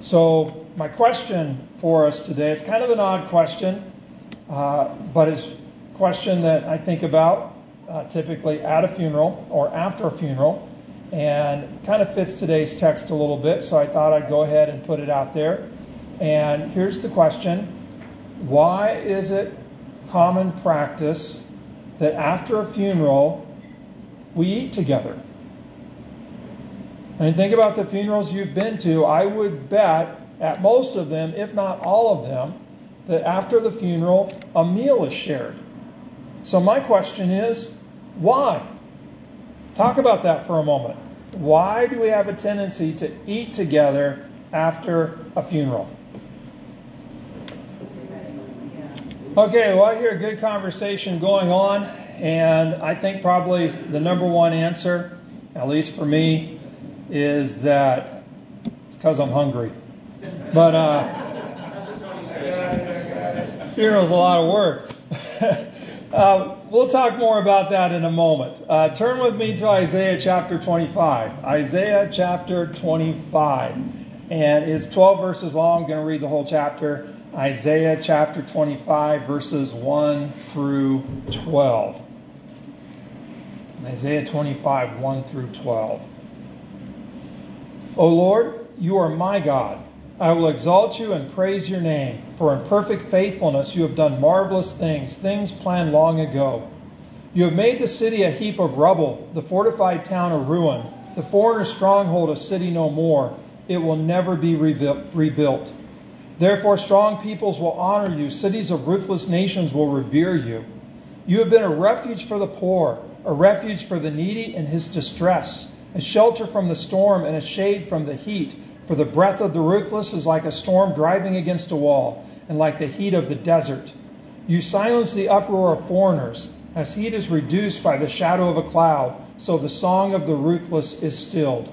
So my question for us today, it's kind of an odd question, but it's a question that I think about typically at a funeral or after a funeral, and kind of fits today's text a little bit, so I thought I'd go ahead and put it out there. And here's the question: why is it common practice that after a funeral we eat together? And think about the funerals you've been to. I would bet at most of them, if not all of them, that after the funeral, a meal is shared. So my question is, why? Talk about that for a moment. Why do we have a tendency to eat together after a funeral? Okay, well, I hear a good conversation going on, and I think probably the number one answer, at least for me, is that it's because I'm hungry. But funeral's a lot of work. We'll talk more about that in a moment. Turn with me to Isaiah chapter 25. Isaiah chapter 25. And it's 12 verses long. I'm going to read the whole chapter. Isaiah chapter 25, verses 1 through 12. Isaiah 25, 1 through 12. O Lord, you are my God. I will exalt you and praise your name. For in perfect faithfulness you have done marvelous things, things planned long ago. You have made the city a heap of rubble, the fortified town a ruin, the foreigner's stronghold a city no more. It will never be rebuilt. Therefore strong peoples will honor you, cities of ruthless nations will revere you. You have been a refuge for the poor, a refuge for the needy in his distress, a shelter from the storm and a shade from the heat. For the breath of the ruthless is like a storm driving against a wall, and like the heat of the desert. You silence the uproar of foreigners. As heat is reduced by the shadow of a cloud, so the song of the ruthless is stilled.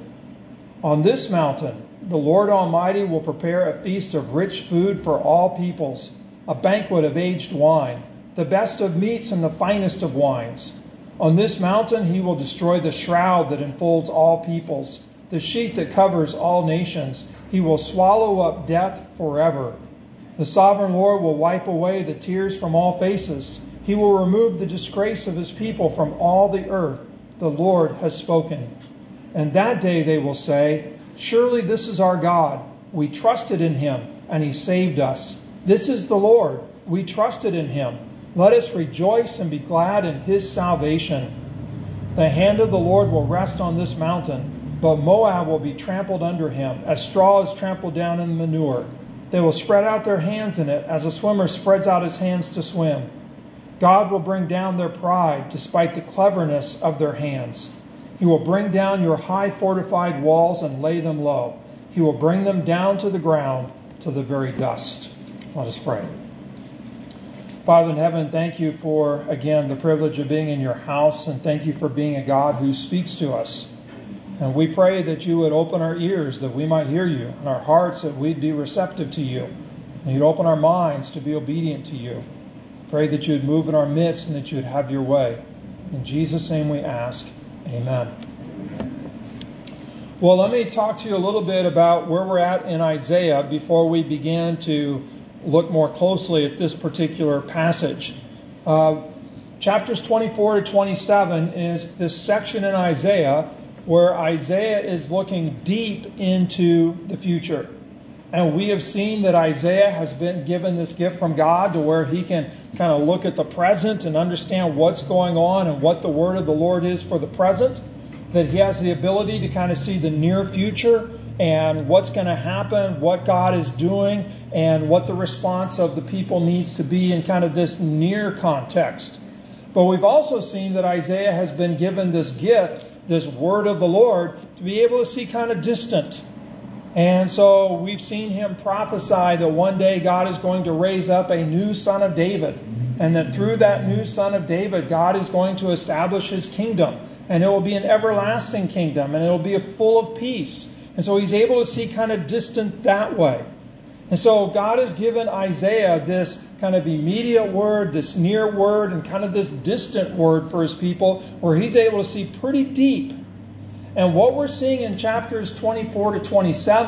On this mountain, the Lord Almighty will prepare a feast of rich food for all peoples, a banquet of aged wine, the best of meats and the finest of wines. On this mountain he will destroy the shroud that enfolds all peoples, the sheet that covers all nations. He will swallow up death forever. The sovereign Lord will wipe away the tears from all faces. He will remove the disgrace of his people from all the earth. The Lord has spoken. And that day they will say, surely this is our God. We trusted in him, and he saved us. This is the Lord. We trusted in him. Let us rejoice and be glad in his salvation. The hand of the Lord will rest on this mountain, but Moab will be trampled under him, as straw is trampled down in manure. They will spread out their hands in it, as a swimmer spreads out his hands to swim. God will bring down their pride, despite the cleverness of their hands. He will bring down your high fortified walls and lay them low. He will bring them down to the ground, to the very dust. Let us pray. Father in heaven, thank you for, again, the privilege of being in your house, and thank you for being a God who speaks to us. And we pray that you would open our ears, that we might hear you, and our hearts, that we'd be receptive to you, and you'd open our minds to be obedient to you. Pray that you would move in our midst and that you would have your way. In Jesus' name we ask, amen. Well, let me talk to you a little bit about where we're at in Isaiah before we begin to look more closely at this particular passage. Chapters 24 to 27 is this section in Isaiah where Isaiah is looking deep into the future. And we have seen that Isaiah has been given this gift from God to where he can kind of look at the present and understand what's going on and what the word of the Lord is for the present. That he has the ability to kind of see the near future and what's going to happen, what God is doing, and what the response of the people needs to be in kind of this near context. But we've also seen that Isaiah has been given this gift, this word of the Lord, to be able to see kind of distant. And so we've seen him prophesy that one day God is going to raise up a new son of David, and that through that new son of David, God is going to establish his kingdom. And it will be an everlasting kingdom, and it will be full of peace. And so he's able to see kind of distant that way. And so God has given Isaiah this kind of immediate word, this near word, and kind of this distant word for his people, where he's able to see pretty deep. And what we're seeing in chapters 24 to 27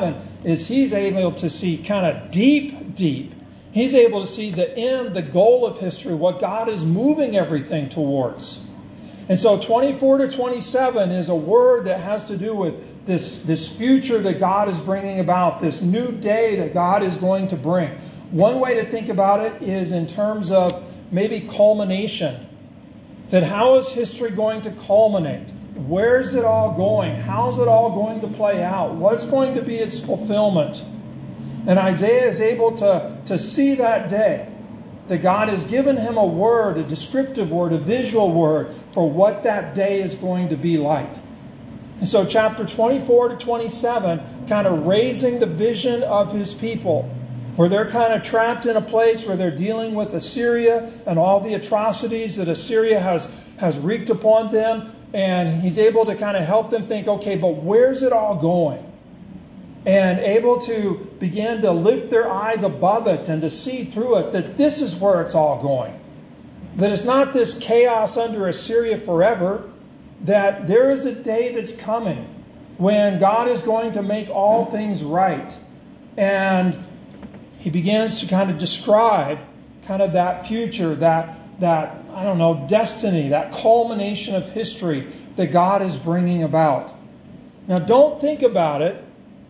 is he's able to see kind of deep. He's able to see the end, the goal of history, what God is moving everything towards. And so 24 to 27 is a word that has to do with this future that God is bringing about, this new day that God is going to bring. One way to think about it is in terms of maybe culmination. That how is history going to culminate? Where's it all going? How's it all going to play out? What's going to be its fulfillment? And Isaiah is able to see that day. That God has given him a word, a descriptive word, a visual word for what that day is going to be like. And so chapter 24 to 27, kind of raising the vision of his people, where they're kind of trapped in a place where they're dealing with Assyria and all the atrocities that Assyria has wreaked upon them. And he's able to kind of help them think, okay, but where's it all going? And able to begin to lift their eyes above it and to see through it that this is where it's all going. That it's not this chaos under Assyria forever. That there is a day that's coming when God is going to make all things right. And he begins to kind of describe kind of that future, that I don't know, destiny, that culmination of history that God is bringing about. Now, don't think about it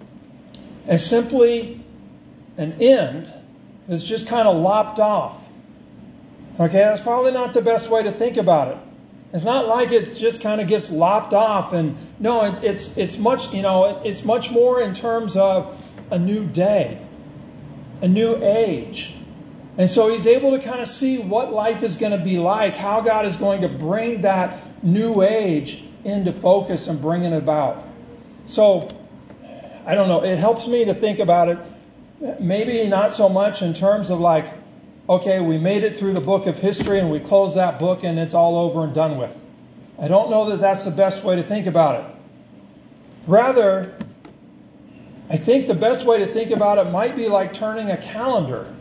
as simply an end that's just kind of lopped off. Okay, that's probably not the best way to think about it. It's not like it just kind of gets lopped off, and no, it's much, it's much more in terms of a new day, a new age. And so he's able to kind of see what life is going to be like, how God is going to bring that new age into focus and bring it about. So, I don't know, it helps me to think about it, maybe not so much in terms of like, okay, we made it through the book of history and we close that book and it's all over and done with. I don't know that that's the best way to think about it. Rather, I think the best way to think about it might be like turning a calendar.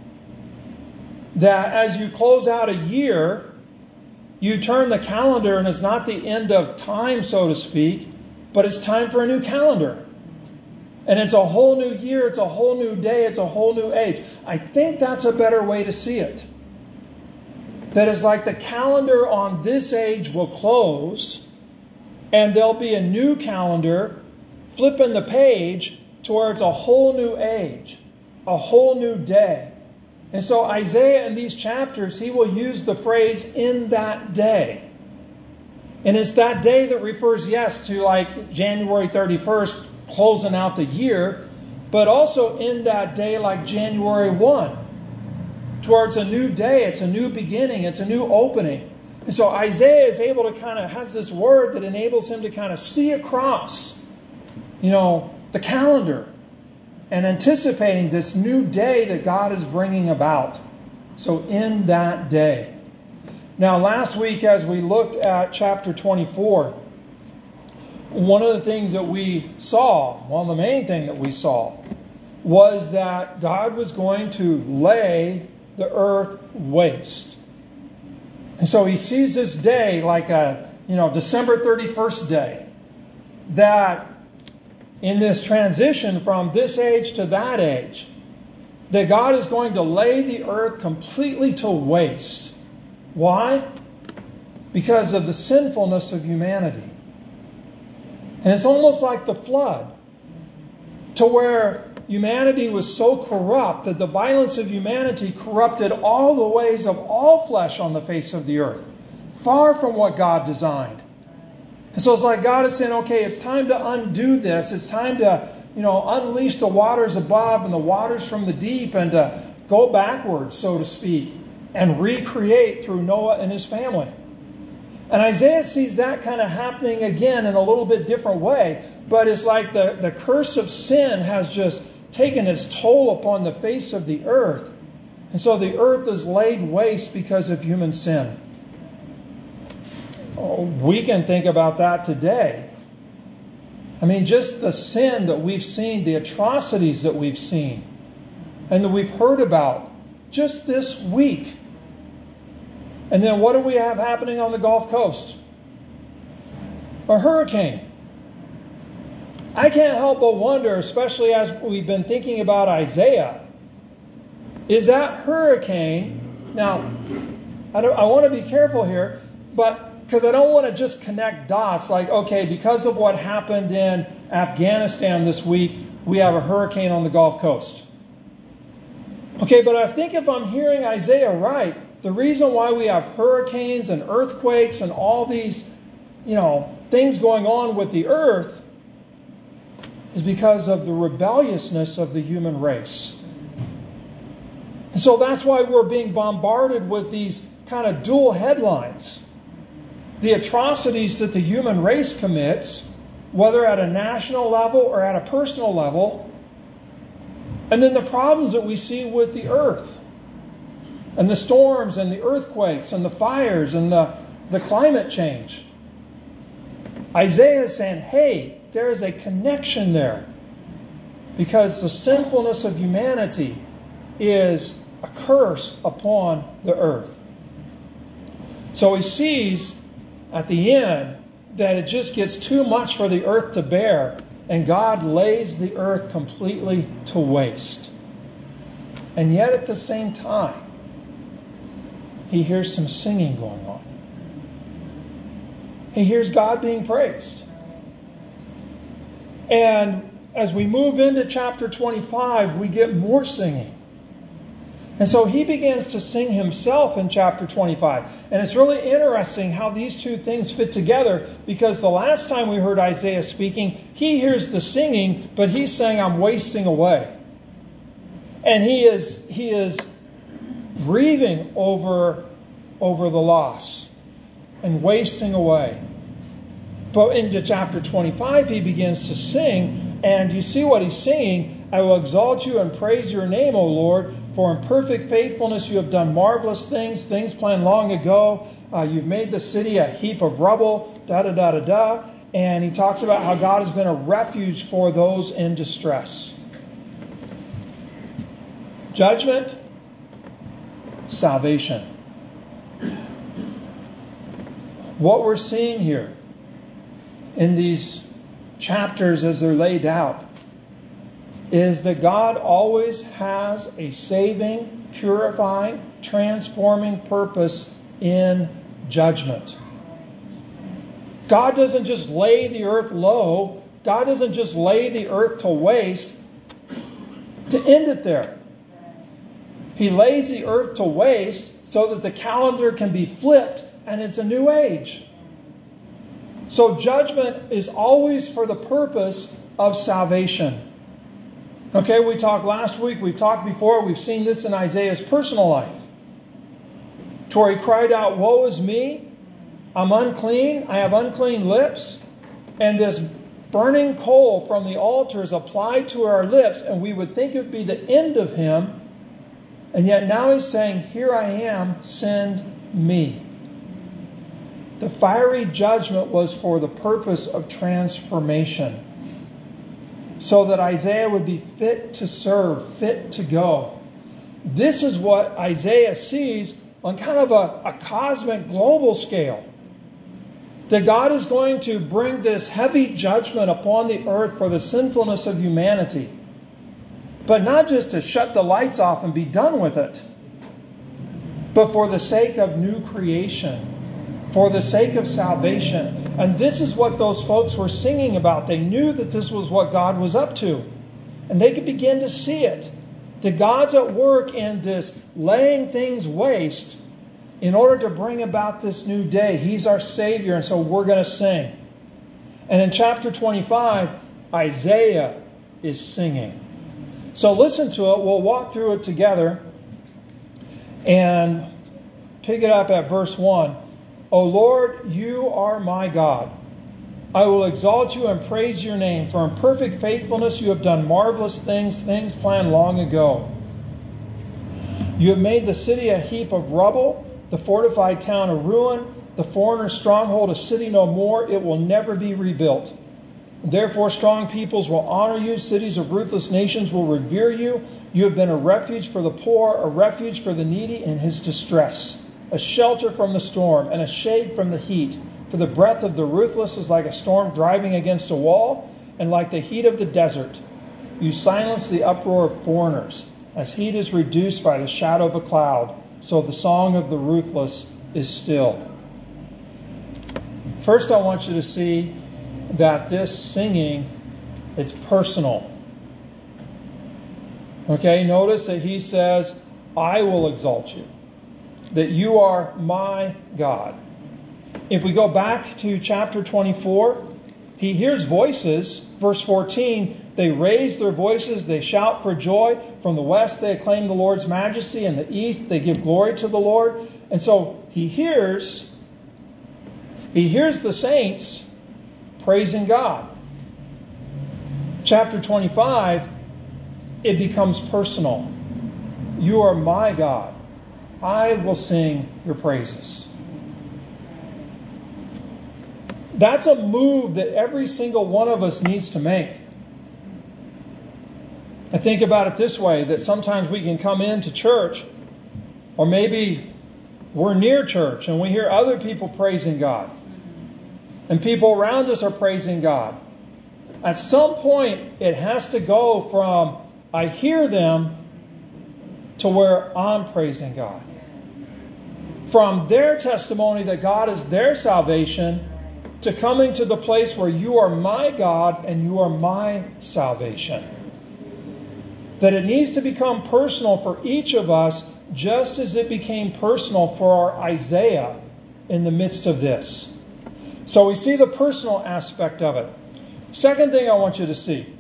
That as you close out a year, you turn the calendar and it's not the end of time, so to speak, but it's time for a new calendar. And it's a whole new year, it's a whole new day, it's a whole new age. I think that's a better way to see it. That is like the calendar on this age will close, and there'll be a new calendar flipping the page towards a whole new age, a whole new day. And so Isaiah in these chapters, he will use the phrase "in that day." And it's that day that refers, yes, to like January 31st, closing out the year, but also in that day like January 1, towards a new day. It's a new beginning. It's a new opening. And so Isaiah is able to kind of, has this word that enables him to kind of see across, the calendar and anticipating this new day that God is bringing about. So in that day. Now, last week as we looked at chapter 24, one of the things that we saw, the main thing that we saw, was that God was going to lay the earth waste. And so he sees this day like a, December 31st day, that in this transition from this age to that age, that God is going to lay the earth completely to waste. Why? Because of the sinfulness of humanity. And it's almost like the flood, to where humanity was so corrupt that the violence of humanity corrupted all the ways of all flesh on the face of the earth, far from what God designed. And so it's like God is saying, okay, it's time to undo this. It's time to, unleash the waters above and the waters from the deep and to go backwards, so to speak, and recreate through Noah and his family. And Isaiah sees that kind of happening again in a little bit different way. But it's like the curse of sin has just taken its toll upon the face of the earth. And so the earth is laid waste because of human sin. We can think about that today. I mean, just the sin that we've seen, the atrocities that we've seen, and that we've heard about just this week. And then what do we have happening on the Gulf Coast? A hurricane. I can't help but wonder, especially as we've been thinking about Isaiah, is that hurricane, now, I want to be careful here, but because I don't want to just connect dots like, okay, because of what happened in Afghanistan this week, we have a hurricane on the Gulf Coast. Okay, but I think if I'm hearing Isaiah right, the reason why we have hurricanes and earthquakes and all these, things going on with the earth is because of the rebelliousness of the human race. And so that's why we're being bombarded with these kind of dual headlines. The atrocities that the human race commits, whether at a national level or at a personal level, and then the problems that we see with the earth, and the storms and the earthquakes and the fires and the climate change. Isaiah is saying, hey, there is a connection there. Because the sinfulness of humanity is a curse upon the earth. So he sees at the end that it just gets too much for the earth to bear, and God lays the earth completely to waste. And yet at the same time, he hears some singing going on. He hears God being praised. And as we move into chapter 25, we get more singing. And so he begins to sing himself in chapter 25. And it's really interesting how these two things fit together, because the last time we heard Isaiah speaking, he hears the singing, but he's saying, I'm wasting away. And he is grieving over the loss and wasting away. But into chapter 25, he begins to sing, and you see what he's singing. I will exalt you and praise your name, O Lord, for in perfect faithfulness you have done marvelous things, things planned long ago. You've made the city a heap of rubble, da-da-da-da-da. And he talks about how God has been a refuge for those in distress. Judgment, salvation. What we're seeing here in these chapters as they're laid out is that God always has a saving, purifying, transforming purpose in judgment. God doesn't just lay the earth low. God doesn't just lay the earth to waste to end it there. He lays the earth to waste so that the calendar can be flipped and it's a new age. So judgment is always for the purpose of salvation. Okay, we talked last week, we've talked before, we've seen this in Isaiah's personal life. To where he cried out, woe is me, I'm unclean, I have unclean lips, and this burning coal from the altar is applied to our lips, and we would think it would be the end of him, and yet now he's saying, here I am, send me. The fiery judgment was for the purpose of transformation, so that Isaiah would be fit to serve, fit to go. This is what Isaiah sees on kind of a cosmic global scale. That God is going to bring this heavy judgment upon the earth for the sinfulness of humanity. But not just to shut the lights off and be done with it, but for the sake of new creation, for the sake of salvation. And this is what those folks were singing about. They knew that this was what God was up to. And they could begin to see it. That God's at work in this laying things waste in order to bring about this new day. He's our Savior, and so we're going to sing. And in chapter 25, Isaiah is singing. So listen to it. We'll walk through it together and pick it up at verse 1. O Lord, you are my God. I will exalt you and praise your name, for in perfect faithfulness you have done marvelous things, things planned long ago. You have made the city a heap of rubble, the fortified town a ruin, the foreigner's stronghold a city no more. It will never be rebuilt. Therefore strong peoples will honor you, cities of ruthless nations will revere you. You have been a refuge for the poor, a refuge for the needy in his distress, a shelter from the storm and a shade from the heat. For the breath of the ruthless is like a storm driving against a wall, and like the heat of the desert. You silence the uproar of foreigners, as heat is reduced by the shadow of a cloud, so the song of the ruthless is still. First, I want you to see that this singing, it's personal. Okay, notice that he says, I will exalt you, that you are my God. If we go back to chapter 24, he hears voices. Verse 14, they raise their voices, they shout for joy. From the west they acclaim the Lord's majesty, and the east they give glory to the Lord. And so he hears the saints praising God. Chapter 25, it becomes personal. You are my God. I will sing your praises. That's a move that every single one of us needs to make. I think about it this way, that sometimes we can come into church, or maybe we're near church and we hear other people praising God. And people around us are praising God. At some point, it has to go from I hear them to where I'm praising God. From their testimony that God is their salvation to coming to the place where you are my God and you are my salvation. That it needs to become personal for each of us, just as it became personal for our Isaiah in the midst of this. So we see the personal aspect of it. Second thing I want you to see.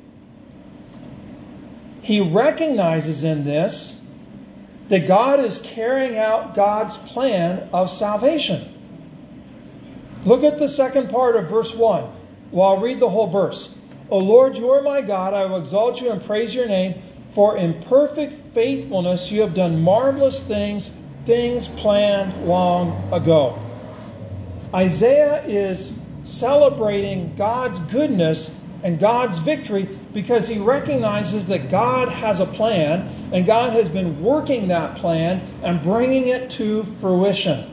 He recognizes in this that God is carrying out God's plan of salvation. Look at the second part of verse 1. Well, I'll read the whole verse. O Lord, you are my God. I will exalt you and praise your name. For in perfect faithfulness you have done marvelous things, things planned long ago. Isaiah is celebrating God's goodness and God's victory because he recognizes that God has a plan and God has been working that plan and bringing it to fruition.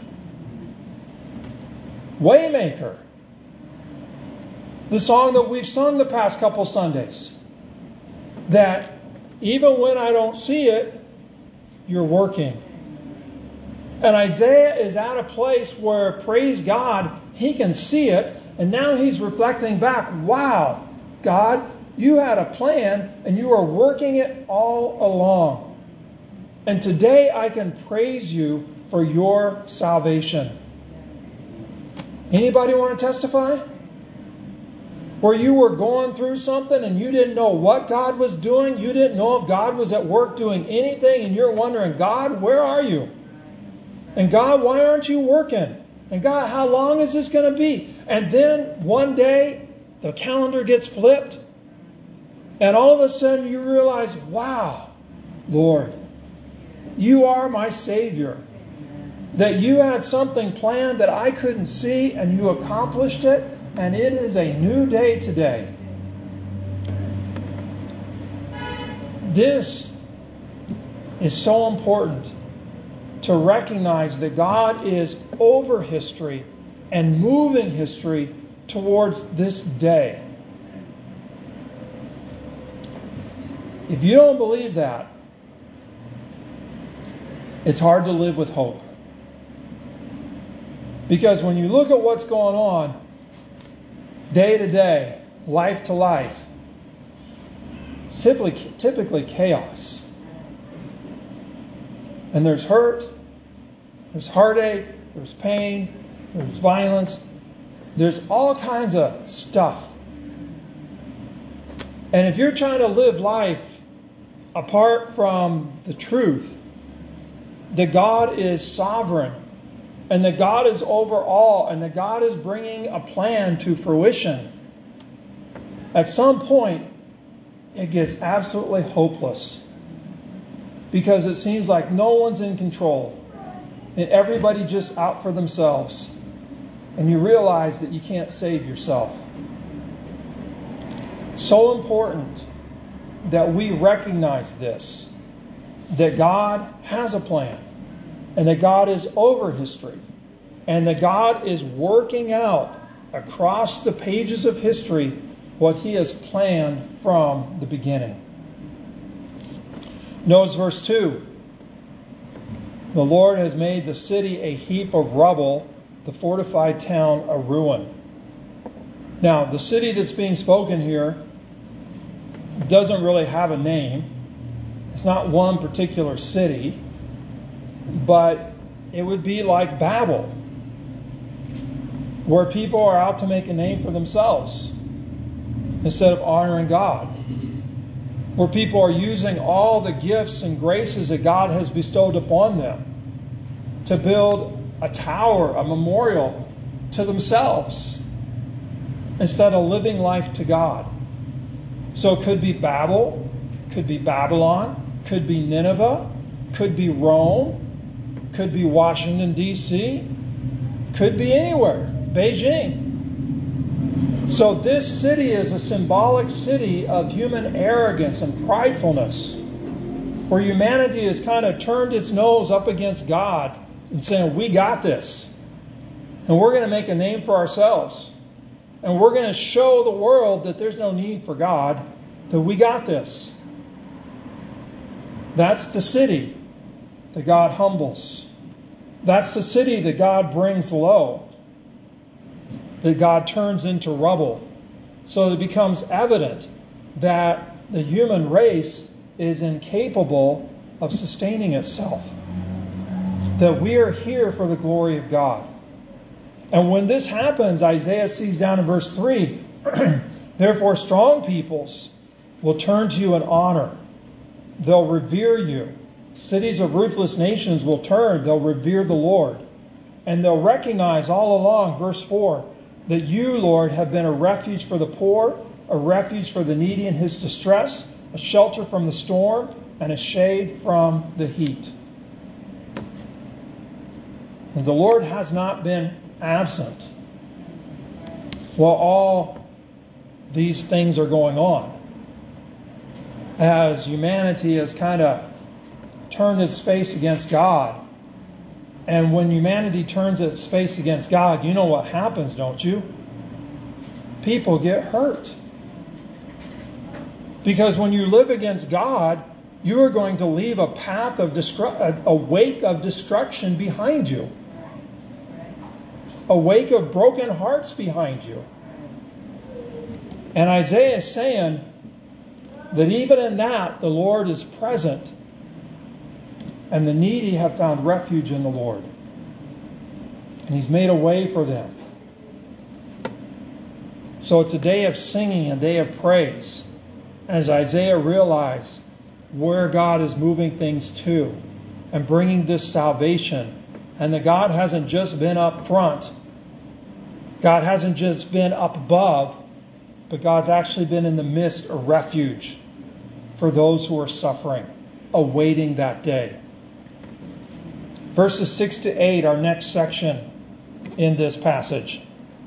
Waymaker. The song that we've sung the past couple Sundays. That even when I don't see it, you're working. And Isaiah is at a place where, praise God, he can see it. And now he's reflecting back, wow, God, you had a plan and you are working it all along. And today I can praise you for your salvation. Anybody want to testify? Where you were going through something and you didn't know what God was doing. You didn't know if God was at work doing anything. And you're wondering, God, where are you? And God, why aren't you working? And God, how long is this going to be? And then one day, the calendar gets flipped. And all of a sudden you realize, wow, Lord, you are my Savior. That you had something planned that I couldn't see and you accomplished it. And it is a new day today. This is so important to recognize that God is over history and moving history towards this day. If you don't believe that, it's hard to live with hope. Because when you look at what's going on, day to day, life to life, typically chaos. And there's hurt, there's heartache, there's pain, there's violence, there's all kinds of stuff. And if you're trying to live life apart from the truth that God is sovereign and that God is over all and that God is bringing a plan to fruition, at some point it gets absolutely hopeless because it seems like no one's in control and everybody just out for themselves. And you realize that you can't save yourself. So important that we recognize this, that God has a plan and that God is over history and that God is working out across the pages of history what he has planned from the beginning. Notice verse 2. The Lord has made the city a heap of rubble, the fortified town a ruin. Now, the city that's being spoken here doesn't really have a name. It's not one particular city, but it would be like Babel, where people are out to make a name for themselves instead of honoring God, where people are using all the gifts and graces that God has bestowed upon them to build a tower, a memorial to themselves, instead of living life to God. So it could be Babel, could be Babylon, could be Nineveh, could be Rome, could be Washington, D.C., could be anywhere, Beijing. So this city is a symbolic city of human arrogance and pridefulness, where humanity has kind of turned its nose up against God and saying, we got this. And we're going to make a name for ourselves. And we're going to show the world that there's no need for God, that we got this. That's the city that God humbles. That's the city that God brings low, that God turns into rubble. So it becomes evident that the human race is incapable of sustaining itself. That we are here for the glory of God. And when this happens, Isaiah sees down in verse 3, therefore strong peoples will turn to you in honor. They'll revere you. Cities of ruthless nations will turn. They'll revere the Lord. And they'll recognize all along, verse 4, that you, Lord, have been a refuge for the poor, a refuge for the needy in his distress, a shelter from the storm, and a shade from the heat. And the Lord has not been absent while all these things are going on. As humanity has kind of turned its face against God. And when humanity turns its face against God, you know what happens, don't you? People get hurt. Because when you live against God, you are going to leave a path of a wake of destruction behind you. A wake of broken hearts behind you. And Isaiah is saying that even in that, the Lord is present, and the needy have found refuge in the Lord. And He's made a way for them. So it's a day of singing, a day of praise, as Isaiah realized where God is moving things to and bringing this salvation. And that God hasn't just been up front. God hasn't just been up above, but God's actually been in the midst, a refuge for those who are suffering, awaiting that day. Verses 6 to 8, our next section in this passage.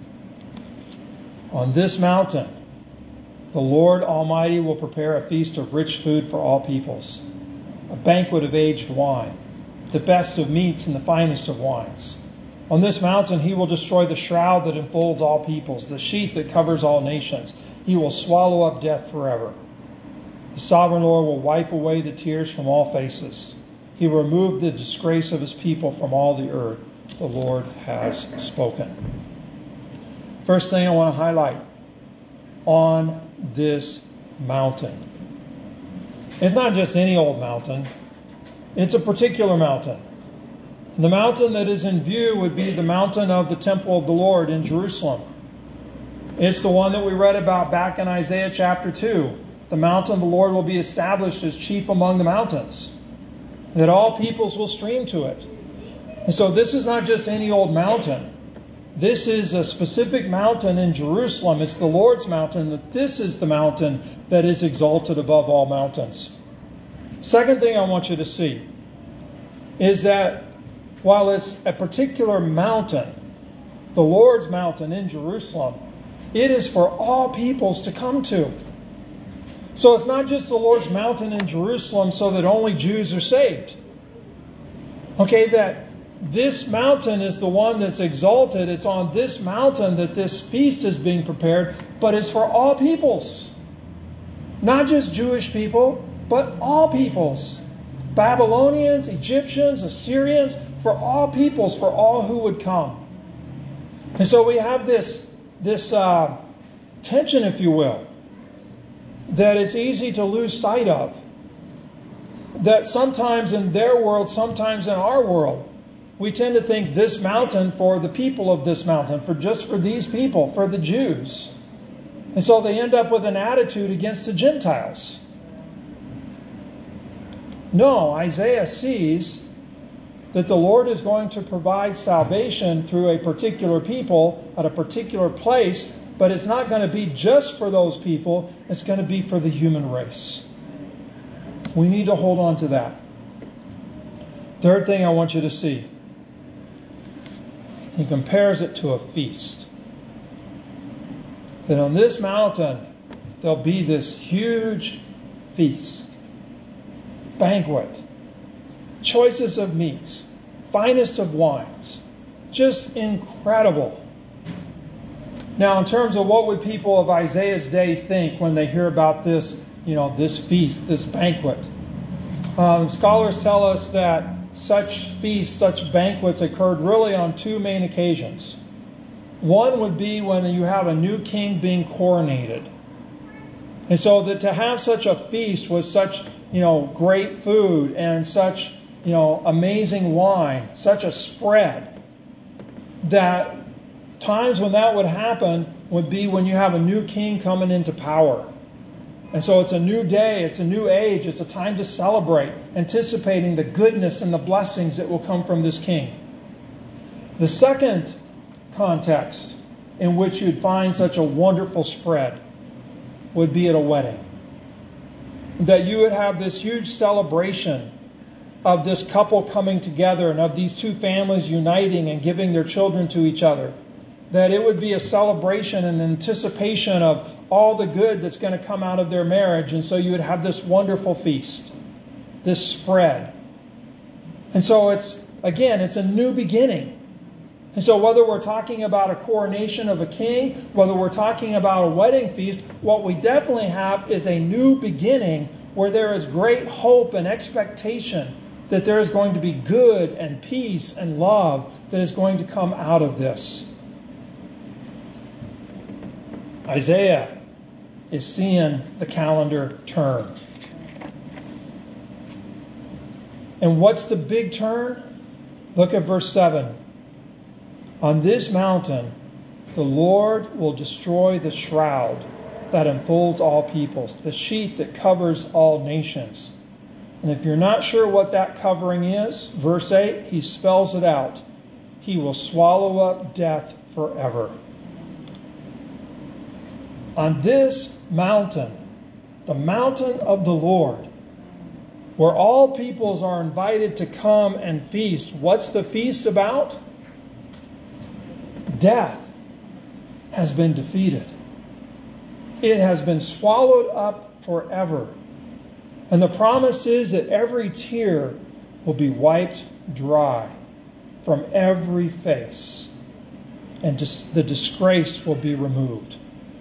On this mountain, the Lord Almighty will prepare a feast of rich food for all peoples, a banquet of aged wine, the best of meats and the finest of wines. On this mountain he will destroy the shroud that enfolds all peoples, the sheath that covers all nations. He will swallow up death forever. The sovereign Lord will wipe away the tears from all faces. He will remove the disgrace of his people from all the earth. The Lord has spoken. First thing I want to highlight, on this mountain. It's not just any old mountain. It's a particular mountain. The mountain that is in view would be the mountain of the temple of the Lord in Jerusalem. It's the one that we read about back in Isaiah chapter 2. The mountain of the Lord will be established as chief among the mountains, that all peoples will stream to it. And so this is not just any old mountain. This is a specific mountain in Jerusalem. It's the Lord's mountain. That this is the mountain that is exalted above all mountains. Second thing I want you to see is that while it's a particular mountain, the Lord's mountain in Jerusalem, it is for all peoples to come to. So it's not just the Lord's mountain in Jerusalem so that only Jews are saved. Okay, that this mountain is the one that's exalted. It's on this mountain that this feast is being prepared, but it's for all peoples. Not just Jewish people, but all peoples. Babylonians, Egyptians, Assyrians, for all peoples, for all who would come. And so we have this tension, if you will, that it's easy to lose sight of. That sometimes in their world, sometimes in our world, we tend to think this mountain for the people of this mountain, for these people, for the Jews. And so they end up with an attitude against the Gentiles. No, Isaiah sees that the Lord is going to provide salvation through a particular people at a particular place, but it's not going to be just for those people. It's going to be for the human race. We need to hold on to that. Third thing I want you to see. He compares it to a feast. That on this mountain, there'll be this huge feast. Banquet. Choicest of meats. Finest of wines. Just incredible. Now, in terms of what would people of Isaiah's day think when they hear about this, this feast, this banquet? Scholars tell us that such feasts, such banquets occurred really on two main occasions. One would be when you have a new king being coronated. And so that to have such a feast with such, great food and such, amazing wine, such a spread, that times when that would happen would be when you have a new king coming into power. And so it's a new day, it's a new age, it's a time to celebrate, anticipating the goodness and the blessings that will come from this king. The second context in which you'd find such a wonderful spread would be at a wedding. That you would have this huge celebration of this couple coming together and of these two families uniting and giving their children to each other. That it would be a celebration and anticipation of all the good that's going to come out of their marriage. And so you would have this wonderful feast, this spread. And so it's a new beginning. And so whether we're talking about a coronation of a king, whether we're talking about a wedding feast, what we definitely have is a new beginning where there is great hope and expectation that there is going to be good and peace and love that is going to come out of this. Isaiah is seeing the calendar turn. And what's the big turn? Look at verse 7. On this mountain, the Lord will destroy the shroud that enfolds all peoples, the sheet that covers all nations. And if you're not sure what that covering is, verse 8, he spells it out. He will swallow up death forever. On this mountain, the mountain of the Lord, where all peoples are invited to come and feast. What's the feast about? Death has been defeated. It has been swallowed up forever. And the promise is that every tear will be wiped dry from every face, and the disgrace will be removed.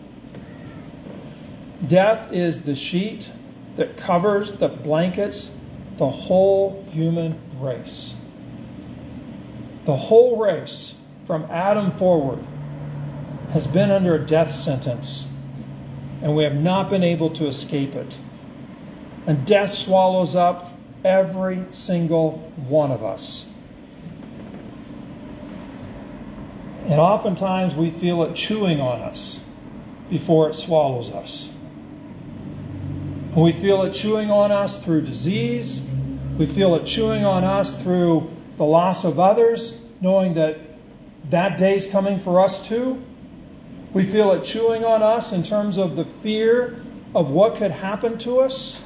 Death is the sheet that covers, that blankets the whole human race. The whole race, from Adam forward, has been under a death sentence, and we have not been able to escape it. And death swallows up every single one of us. And oftentimes we feel it chewing on us before it swallows us. And we feel it chewing on us through disease. We feel it chewing on us through the loss of others, knowing that day's coming for us too. We feel it chewing on us in terms of the fear of what could happen to us.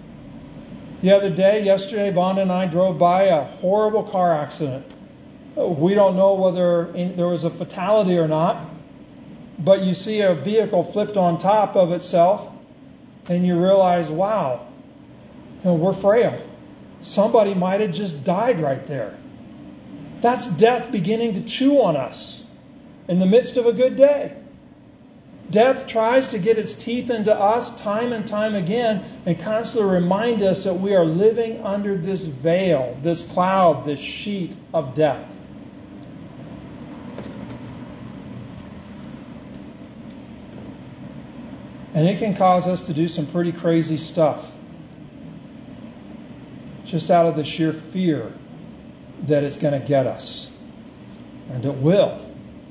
Yesterday, Vonda and I drove by a horrible car accident. We don't know whether there was a fatality or not, but you see a vehicle flipped on top of itself, and you realize, wow, we're frail. Somebody might have just died right there. That's death beginning to chew on us in the midst of a good day. Death tries to get its teeth into us time and time again and constantly remind us that we are living under this veil, this cloud, this sheet of death. And it can cause us to do some pretty crazy stuff, just out of the sheer fear that it's going to get us. And it will.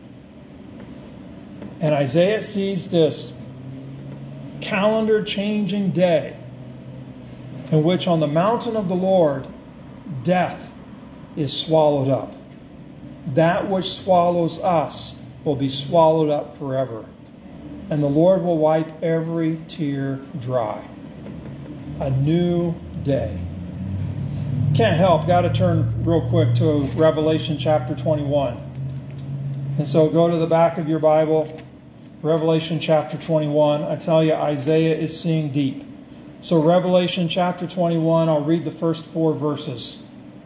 And Isaiah sees this calendar-changing day in which on the mountain of the Lord, death is swallowed up. That which swallows us will be swallowed up forever. And the Lord will wipe every tear dry. A new day. Can't help, got to turn real quick to Revelation chapter 21. And so go to the back of your Bible, Revelation chapter 21. I tell you, Isaiah is seeing deep. So Revelation chapter 21, I'll read the first 4 verses.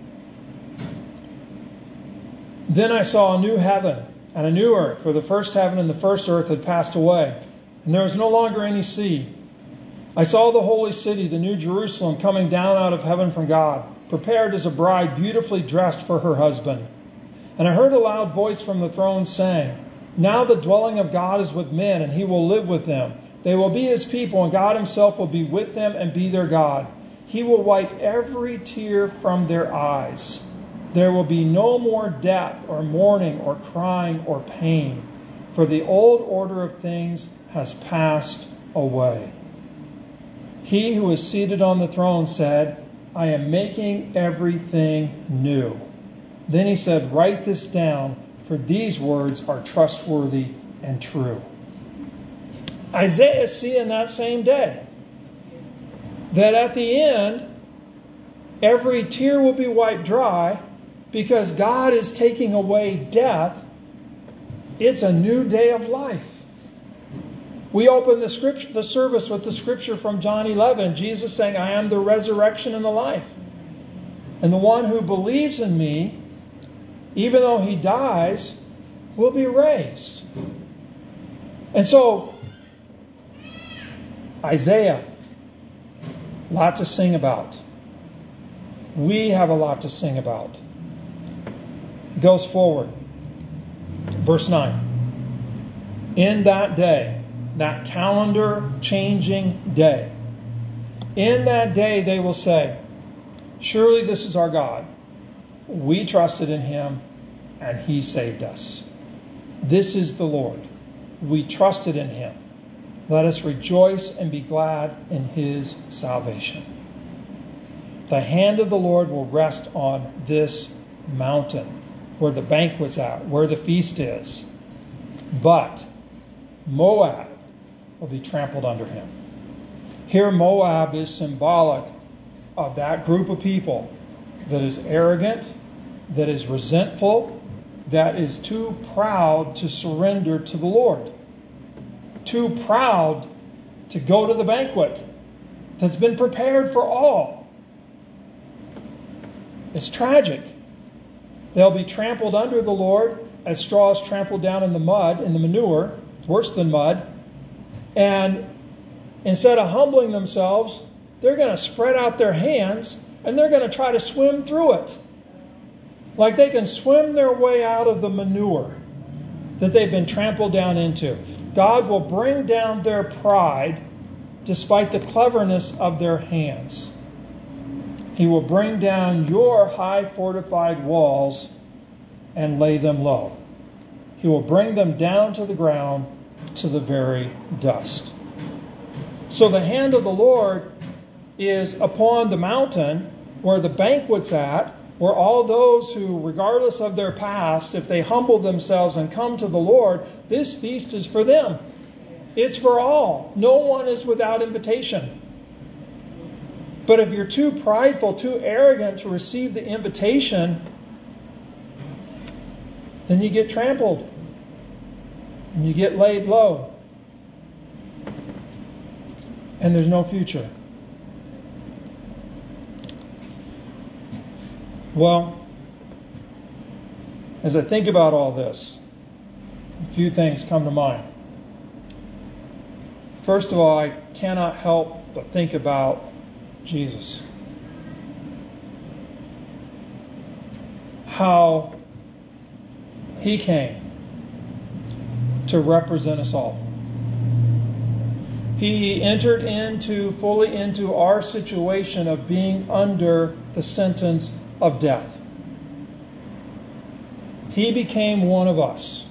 Then I saw a new heaven and a new earth, for the first heaven and the first earth had passed away, and there was no longer any sea. I saw the holy city, the new Jerusalem, coming down out of heaven from God, prepared as a bride beautifully dressed for her husband. And I heard a loud voice from the throne saying, now the dwelling of God is with men, and he will live with them. They will be his people, and God himself will be with them and be their God. He will wipe every tear from their eyes. There will be no more death or mourning or crying or pain, for the old order of things has passed away. He who is seated on the throne said, I am making everything new. Then he said, write this down, for these words are trustworthy and true. Isaiah is seeing that same day, that at the end, every tear will be wiped dry, because God is taking away death. It's a new day of life. We open the service with the scripture from John 11. Jesus saying, I am the resurrection and the life. And the one who believes in me, even though he dies, will be raised. And so, Isaiah, a lot to sing about. We have a lot to sing about. Goes forward. Verse 9. In that day, that calendar-changing day, in that day they will say, surely this is our God. We trusted in him, and he saved us. This is the Lord. We trusted in him. Let us rejoice and be glad in his salvation. The hand of the Lord will rest on this mountain, where the banquet's at, where the feast is. But Moab will be trampled under him. Here Moab is symbolic of that group of people that is arrogant, that is resentful, that is too proud to surrender to the Lord. Too proud to go to the banquet that's been prepared for all. It's tragic. They'll be trampled under the Lord as straw is trampled down in the mud, in the manure. It's worse than mud. And instead of humbling themselves, they're going to spread out their hands and they're going to try to swim through it. Like they can swim their way out of the manure that they've been trampled down into. God will bring down their pride despite the cleverness of their hands. He will bring down your high fortified walls and lay them low. He will bring them down to the ground, to the very dust. So the hand of the Lord is upon the mountain where the banquet's at, where all those who, regardless of their past, if they humble themselves and come to the Lord, this feast is for them. It's for all. No one is without invitation. But if you're too prideful, too arrogant to receive the invitation, then you get trampled and you get laid low. And there's no future. Well, As I think about all this, a few things come to mind. First of all, I cannot help but think about Jesus. How he came to represent us all. He entered fully into our situation of being under the sentence of death. He became one of us.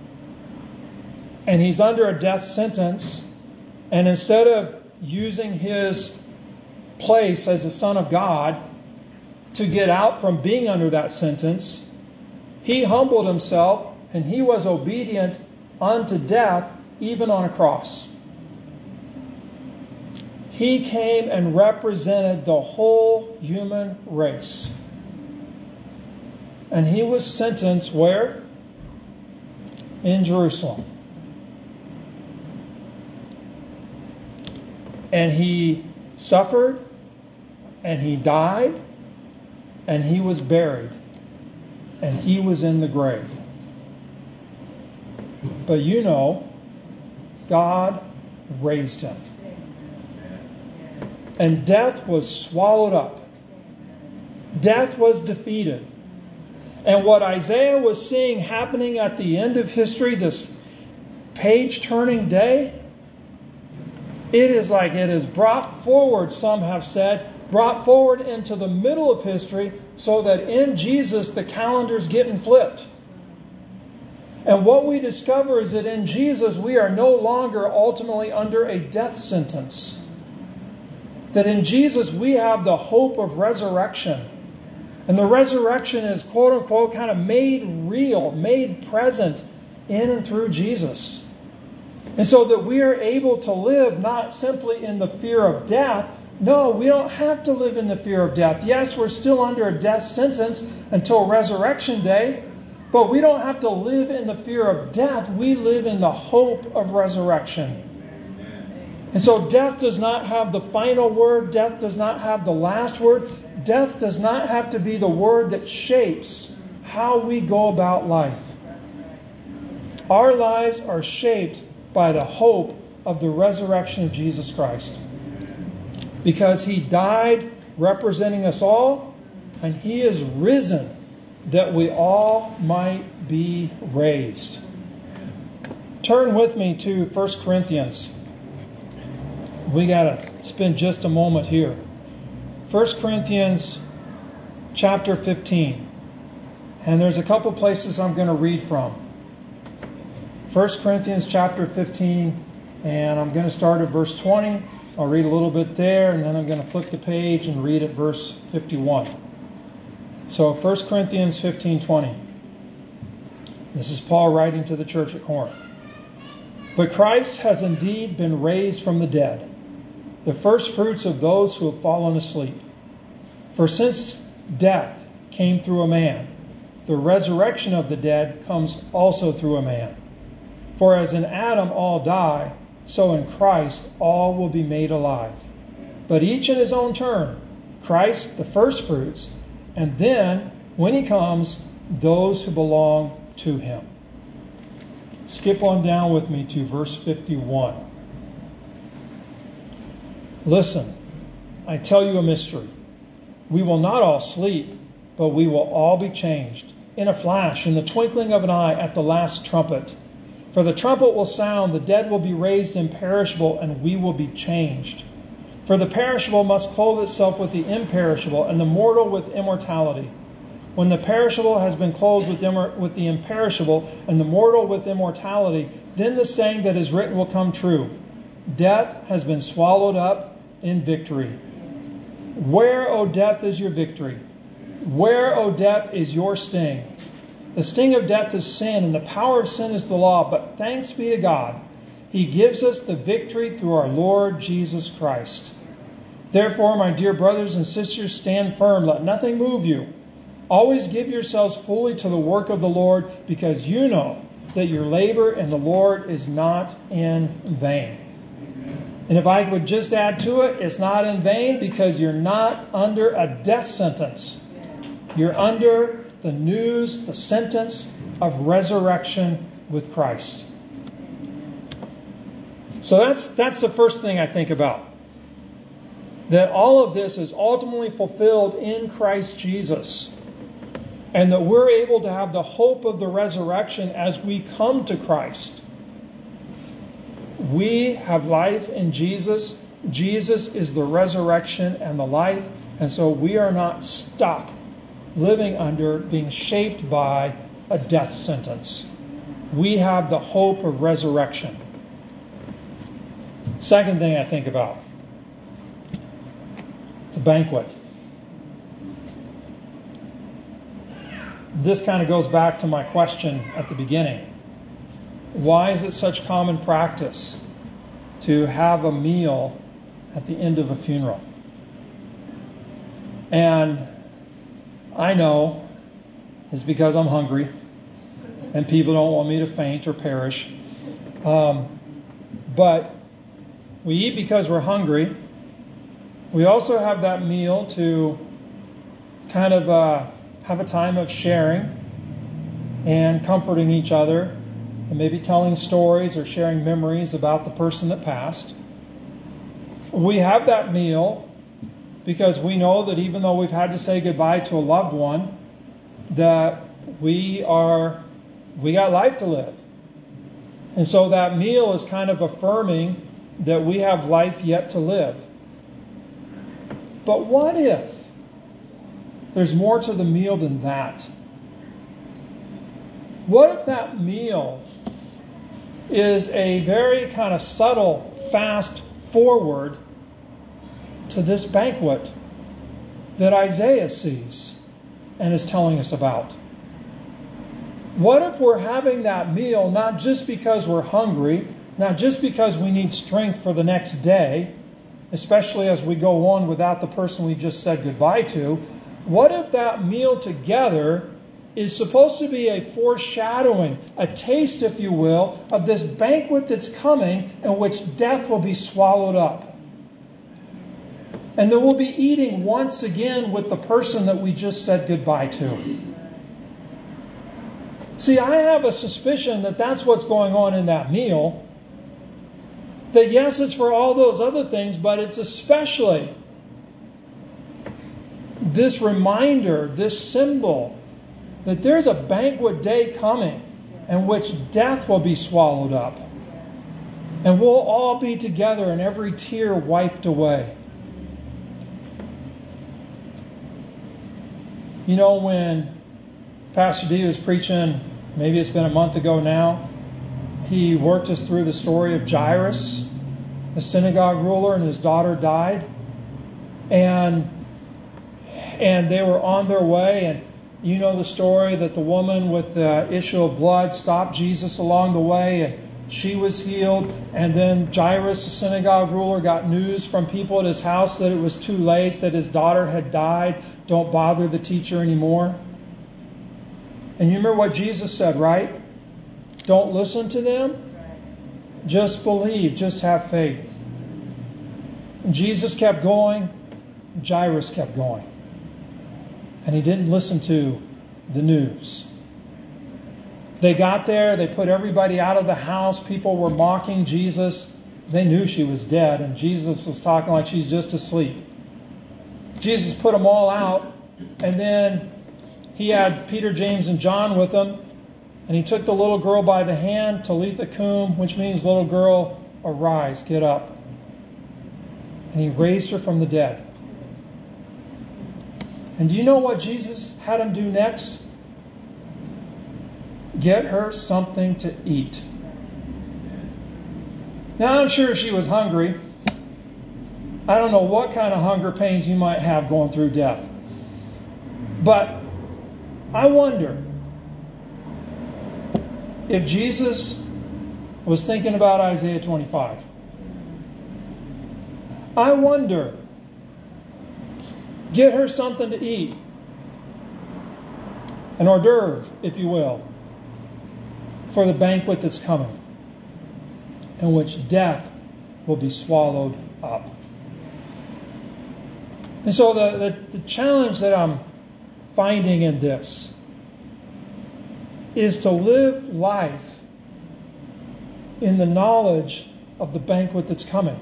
And he's under a death sentence. And instead of using his place as the Son of God to get out from being under that sentence, he humbled himself and he was obedient unto death, even on a cross. He came and represented the whole human race. And he was sentenced where? In Jerusalem. And he suffered, and he died, and he was buried, and he was in the grave. But you know, God raised him. And death was swallowed up. Death was defeated. And what Isaiah was seeing happening at the end of history, this page-turning day, it is like it is brought forward, some have said, brought forward into the middle of history so that in Jesus the calendar's getting flipped. And what we discover is that in Jesus we are no longer ultimately under a death sentence. That in Jesus we have the hope of resurrection. And the resurrection is, quote unquote, kind of made real, made present in and through Jesus. And so that we are able to live not simply in the fear of death. No, we don't have to live in the fear of death. Yes, we're still under a death sentence until resurrection day. But we don't have to live in the fear of death. We live in the hope of resurrection. And so death does not have the final word. Death does not have the last word. Death does not have to be the word that shapes how we go about life. Our lives are shaped by the hope of the resurrection of Jesus Christ. Because he died representing us all, and he is risen that we all might be raised. Turn with me to 1 Corinthians. We got to spend just a moment here. 1 Corinthians chapter 15. And there's a couple places I'm going to read from. 1 Corinthians chapter 15, and I'm going to start at verse 20. I'll read a little bit there, and then I'm going to flip the page and read at verse 51. So 1 Corinthians 15:20. This is Paul writing to the church at Corinth. But Christ has indeed been raised from the dead, the first fruits of those who have fallen asleep. For since death came through a man, the resurrection of the dead comes also through a man. For as in Adam all die, so in Christ all will be made alive. But each in his own turn, Christ the first fruits, and then, when he comes, those who belong to him. Skip on down with me to verse 51. Listen, I tell you a mystery. We will not all sleep, but we will all be changed. In a flash, in the twinkling of an eye, at the last trumpet. For the trumpet will sound, the dead will be raised imperishable, and we will be changed. For the perishable must clothe itself with the imperishable, and the mortal with immortality. When the perishable has been clothed with the imperishable, and the mortal with immortality, then the saying that is written will come true. Death has been swallowed up in victory. Where, O death, is your victory? Where, O death, is your sting? The sting of death is sin, and the power of sin is the law. But thanks be to God, he gives us the victory through our Lord Jesus Christ. Therefore, my dear brothers and sisters, stand firm. Let nothing move you. Always give yourselves fully to the work of the Lord, because you know that your labor in the Lord is not in vain. And if I would just add to it, it's not in vain because you're not under a death sentence. You're under the news, the sentence of resurrection with Christ. So that's the first thing I think about. That all of this is ultimately fulfilled in Christ Jesus. And that we're able to have the hope of the resurrection as we come to Christ. We have life in Jesus. Jesus is the resurrection and the life. And so we are not stuck living under, being shaped by a death sentence. We have the hope of resurrection. Second thing I think about. It's a banquet. This kind of goes back to my question at the beginning. Why is it such common practice to have a meal at the end of a funeral? And I know it's because I'm hungry and people don't want me to faint or perish. But we eat because we're hungry. We also have that meal to kind of have a time of sharing and comforting each other and maybe telling stories or sharing memories about the person that passed. We have that meal because we know that even though we've had to say goodbye to a loved one, that we got life to live. And so that meal is kind of affirming that we have life yet to live. But what if there's more to the meal than that? What if that meal is a very kind of subtle, fast forward to this banquet that Isaiah sees and is telling us about? What if we're having that meal not just because we're hungry, not just because we need strength for the next day, especially as we go on without the person we just said goodbye to? What if that meal together is supposed to be a foreshadowing, a taste, if you will, of this banquet that's coming in which death will be swallowed up? And that we'll be eating once again with the person that we just said goodbye to. See, I have a suspicion that that's what's going on in that meal. That yes, it's for all those other things, but it's especially this reminder, this symbol, that there's a banquet day coming in which death will be swallowed up. And we'll all be together and every tear wiped away. You know, when Pastor D was preaching, maybe it's been a month ago now, he worked us through the story of Jairus, the synagogue ruler, and his daughter died. And they were on their way, and you know the story that the woman with the issue of blood stopped Jesus along the way, and she was healed. And then Jairus, the synagogue ruler, got news from people at his house that it was too late, that his daughter had died. Don't bother the teacher anymore. And you remember what Jesus said, right? Don't listen to them. Just believe. Just have faith. And Jesus kept going. Jairus kept going. And he didn't listen to the news. They got there. They put everybody out of the house. People were mocking Jesus. They knew she was dead. And Jesus was talking like she's just asleep. Jesus put them all out. And then he had Peter, James, and John with him. And he took the little girl by the hand, Talitha Kum, which means little girl, arise, get up. And he raised her from the dead. And do you know what Jesus had him do next? Get her something to eat. Now I'm sure she was hungry. I don't know what kind of hunger pains you might have going through death. But I wonder if Jesus was thinking about Isaiah 25. I wonder, get her something to eat. An hors d'oeuvre, if you will, for the banquet that's coming, in which death will be swallowed up. And so the challenge that I'm finding in this is to live life in the knowledge of the banquet that's coming.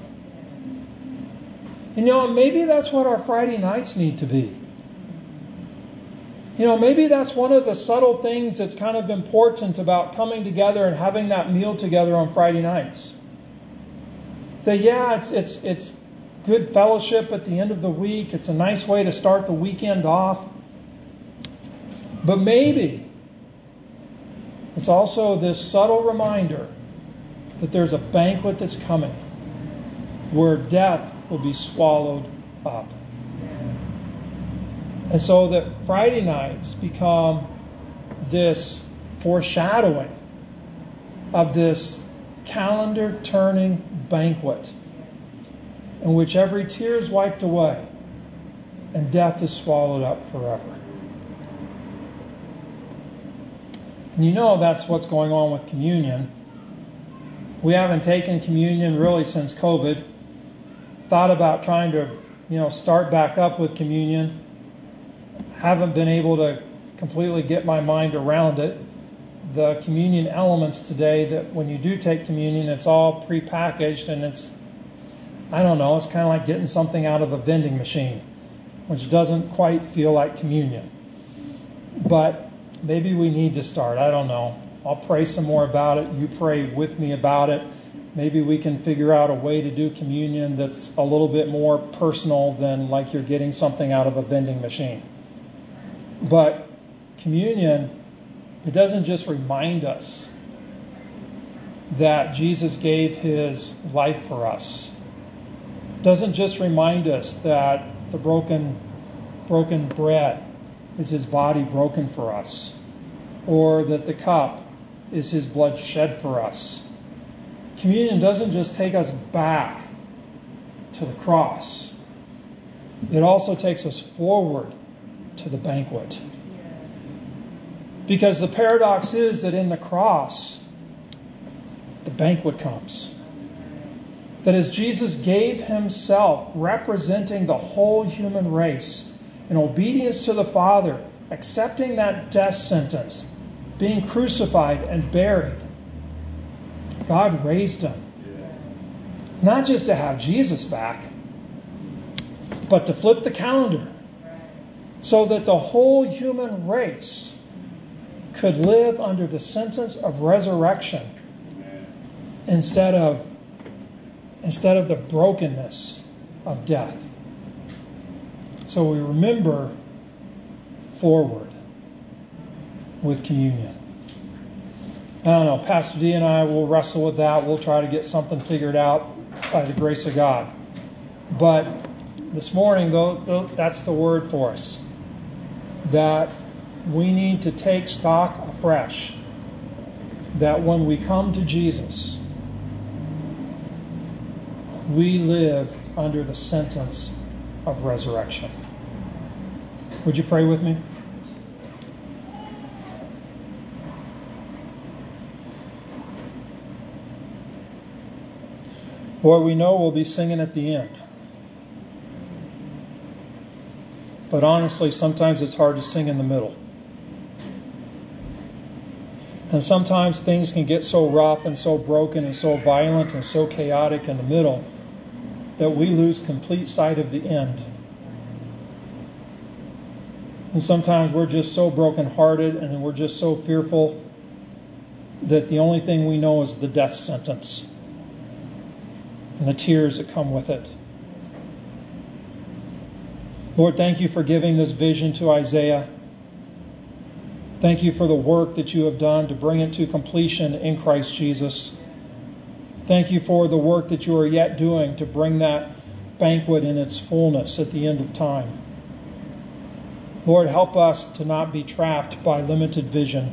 Maybe that's what our Friday nights need to be. Maybe that's one of the subtle things that's kind of important about coming together and having that meal together on Friday nights. That, it's good fellowship at the end of the week. It's a nice way to start the weekend off. But maybe it's also this subtle reminder that there's a banquet that's coming where death will be swallowed up. And so that Friday nights become this foreshadowing of this calendar-turning banquet in which every tear is wiped away and death is swallowed up forever. And that's what's going on with communion. We haven't taken communion really since COVID. Thought about trying to, start back up with communion. Haven't been able to completely get my mind around it. The communion elements today, that when you do take communion, it's all prepackaged, and it's kind of like getting something out of a vending machine, which doesn't quite feel like communion. But maybe we need to start. I don't know. I'll pray some more about it. You pray with me about it. Maybe we can figure out a way to do communion that's a little bit more personal than like you're getting something out of a vending machine. But communion, it doesn't just remind us that Jesus gave his life for us. It doesn't just remind us that the broken bread is his body broken for us, or that the cup is his blood shed for us. Communion doesn't just take us back to the cross. It also takes us forward to the banquet. Because the paradox is that in the cross, the banquet comes. That as Jesus gave himself, representing the whole human race, in obedience to the Father, accepting that death sentence, being crucified and buried, God raised him. Not just to have Jesus back, but to flip the calendar so that the whole human race could live under the sentence of resurrection instead of the brokenness of death. So we remember forward with communion. I don't know, Pastor D and I will wrestle with that. We'll try to get something figured out by the grace of God. But this morning, though, that's the word for us. That we need to take stock afresh. That when we come to Jesus, we live under the sentence of resurrection. Would you pray with me? Lord, we know we'll be singing at the end. But honestly, sometimes it's hard to sing in the middle. And sometimes things can get so rough and so broken and so violent and so chaotic in the middle that we lose complete sight of the end. And sometimes we're just so brokenhearted and we're just so fearful that the only thing we know is the death sentence and the tears that come with it. Lord, thank you for giving this vision to Isaiah. Thank you for the work that you have done to bring it to completion in Christ Jesus. Thank you for the work that you are yet doing to bring that banquet in its fullness at the end of time. Lord, help us to not be trapped by limited vision.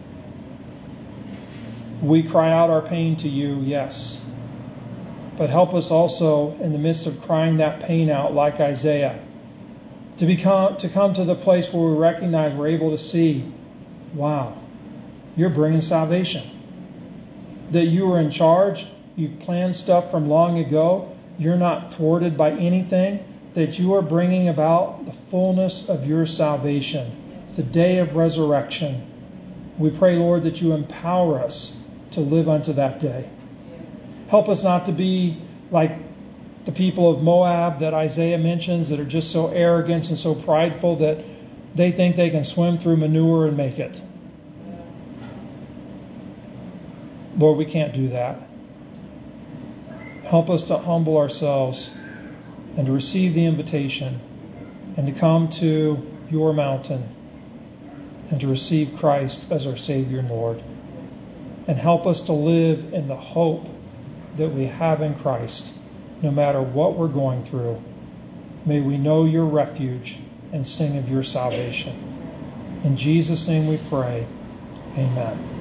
We cry out our pain to you, yes. But help us also, in the midst of crying that pain out like Isaiah, to come to the place where we recognize we're able to see, wow, you're bringing salvation. That you are in charge. You've planned stuff from long ago. You're not thwarted by anything. That you are bringing about the fullness of your salvation, the day of resurrection, We pray, Lord, that you empower us to live unto that day. Help us not to be like the people of Moab that Isaiah mentions, that are just so arrogant and so prideful that they think they can swim through manure and make it. Lord, we can't do that. Help us to humble ourselves and to receive the invitation and to come to your mountain and to receive Christ as our Savior and Lord. And help us to live in the hope that we have in Christ, no matter what we're going through. May we know your refuge and sing of your salvation. In Jesus' name we pray. Amen.